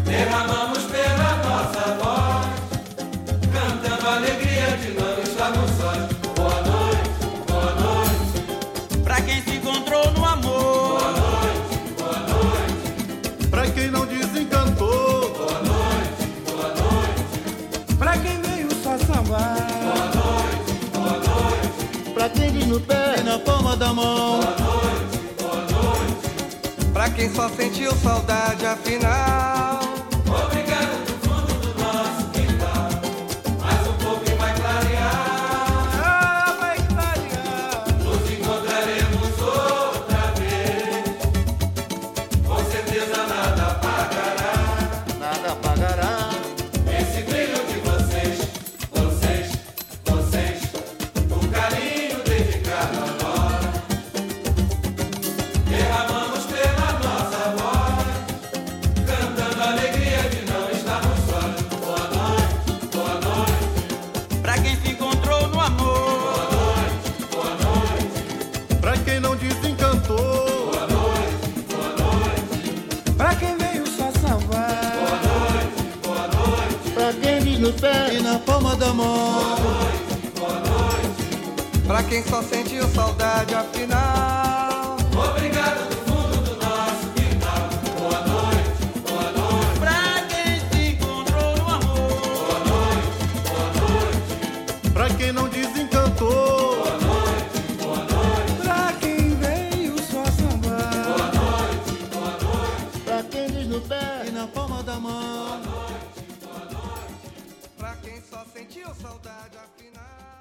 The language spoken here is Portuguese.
derramamos pela nossa voz, cantando a alegria de não estarmos sós. Boa noite, boa noite, pra quem se encontrou no amor. boa noite, boa noite, pra quem não desencantou. boa noite, boa noite, Pra quem veio só sambar. boa noite, boa noite, Pra quem diz no pé e na palma da mão. boa noite, boa noite. Pra quem só sentiu saudade afinal. Obrigado do fundo do nosso quintal, mais um pouco e vai clarear. Ah, vai clarear. Nos encontraremos outra vez, com certeza nada apagará Nada pagará. esse brilho de vocês, vocês, vocês, o carinho dedicado a nós. Derramamos pela nossa voz, cantando a alegria de não estarmos sós. Boa noite, boa noite, Pra quem se encontrou no amor. boa noite, boa noite, Pra quem não desencantou. boa noite, boa noite, Pra quem veio só sambar. boa noite, boa noite, Pra quem diz no pé e na palma da mão. boa noite. Pra quem só sentiu saudade afinal. Obrigado do fundo do nosso quintal. Boa noite, boa noite, Pra quem se encontrou no amor. boa noite, boa noite, Pra quem não desencantou. boa noite, boa noite, Pra quem veio só sambar. boa noite, boa noite, Pra quem diz no pé e na palma da mão. Pra quem só sentiu saudade afinal.